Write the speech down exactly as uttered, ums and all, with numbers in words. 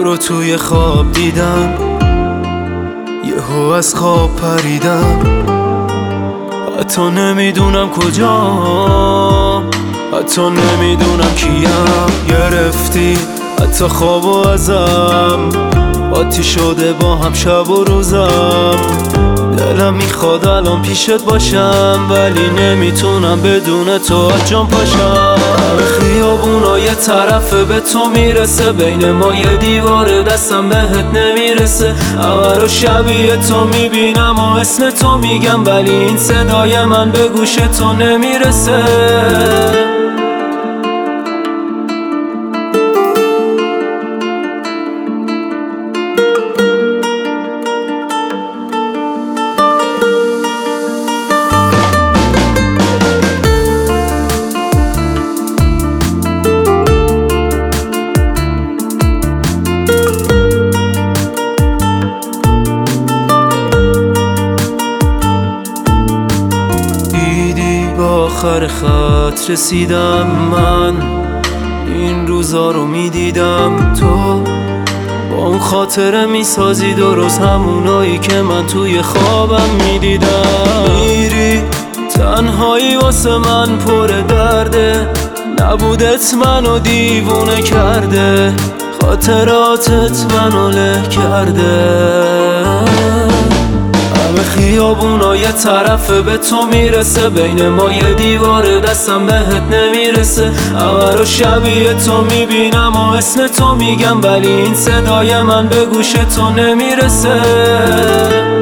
رو توی خواب دیدم، یهو از خواب پریدم، حتی نمیدونم کجام، حتی نمیدونم کیم. گرفتی حتی خوابو ازم، قاطی شده با هم شب و روزم. دلم میخواد الان پیشت باشم، ولی نمیتونم بدون تو از جام پاشم. خیابونا یه طرفه به تو میرسه، بین ما یه دیواره دستم بهت نمیرسه. همه رو شبیه تو میبینم و اسم تو میگم، ولی این صدای من به گوش تو نمیرسه. آخر خط رسیدم من، این روزا رو میدیدم تو با اون خاطره میسازی درست همونایی که من توی خوابم میدیدم. میری تنهایی واسه من پر درده، نبودت منو دیوونه کرده، خاطراتت منو له کرده. خیابونا یه طرفه به تو میرسه، بین ما یه دیواره دستم بهت نمیرسه. همه رو شبیه تو میبینم و اسم تو میگم، ولی این صدای من به گوش تو نمیرسه.